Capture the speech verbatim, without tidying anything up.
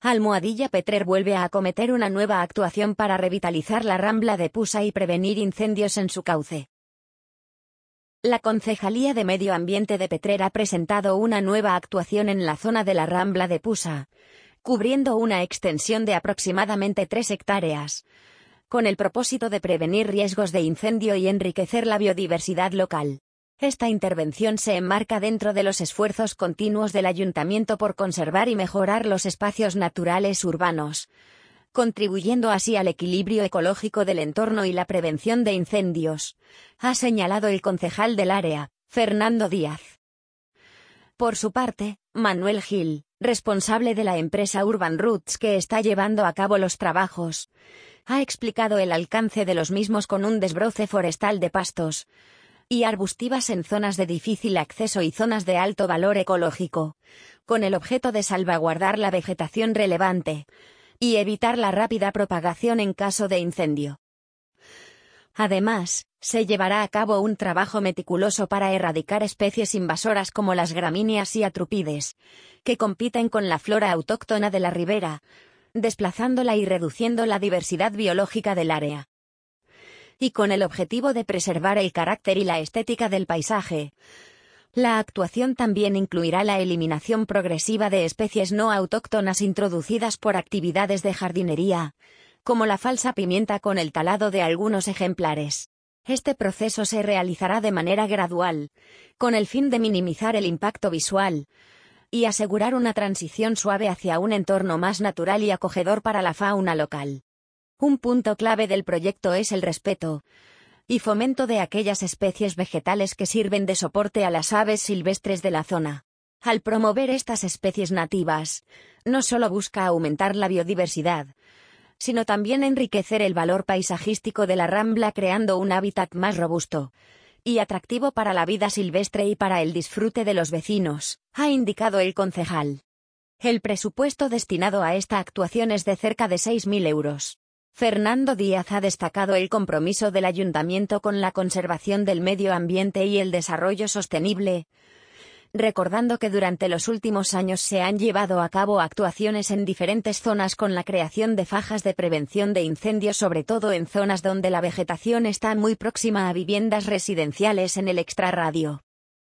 Almohadilla Petrer vuelve a acometer una nueva actuación para revitalizar la Rambla de Pusa y prevenir incendios en su cauce. La Concejalía de Medio Ambiente de Petrer ha presentado una nueva actuación en la zona de la Rambla de Pusa, cubriendo una extensión de aproximadamente tres hectáreas, con el propósito de prevenir riesgos de incendio y enriquecer la biodiversidad local. Esta intervención se enmarca dentro de los esfuerzos continuos del Ayuntamiento por conservar y mejorar los espacios naturales urbanos, contribuyendo así al equilibrio ecológico del entorno y la prevención de incendios, ha señalado el concejal del área, Fernando Díaz. Por su parte, Manuel Gil, responsable de la empresa Urban Roots que está llevando a cabo los trabajos, ha explicado el alcance de los mismos con un desbroce forestal de pastos y arbustivas en zonas de difícil acceso y zonas de alto valor ecológico, con el objeto de salvaguardar la vegetación relevante y evitar la rápida propagación en caso de incendio. Además, se llevará a cabo un trabajo meticuloso para erradicar especies invasoras como las gramíneas y atrúpides, que compiten con la flora autóctona de la ribera, desplazándola y reduciendo la diversidad biológica del área. Y con el objetivo de preservar el carácter y la estética del paisaje, la actuación también incluirá la eliminación progresiva de especies no autóctonas introducidas por actividades de jardinería, como la falsa pimienta con el talado de algunos ejemplares. Este proceso se realizará de manera gradual, con el fin de minimizar el impacto visual y asegurar una transición suave hacia un entorno más natural y acogedor para la fauna local. Un punto clave del proyecto es el respeto y fomento de aquellas especies vegetales que sirven de soporte a las aves silvestres de la zona. Al promover estas especies nativas, no solo busca aumentar la biodiversidad, sino también enriquecer el valor paisajístico de la Rambla creando un hábitat más robusto y atractivo para la vida silvestre y para el disfrute de los vecinos, ha indicado el concejal. El presupuesto destinado a esta actuación es de cerca de seis mil euros. Fernando Díaz ha destacado el compromiso del Ayuntamiento con la conservación del medio ambiente y el desarrollo sostenible, recordando que durante los últimos años se han llevado a cabo actuaciones en diferentes zonas con la creación de fajas de prevención de incendios, sobre todo en zonas donde la vegetación está muy próxima a viviendas residenciales en el extrarradio.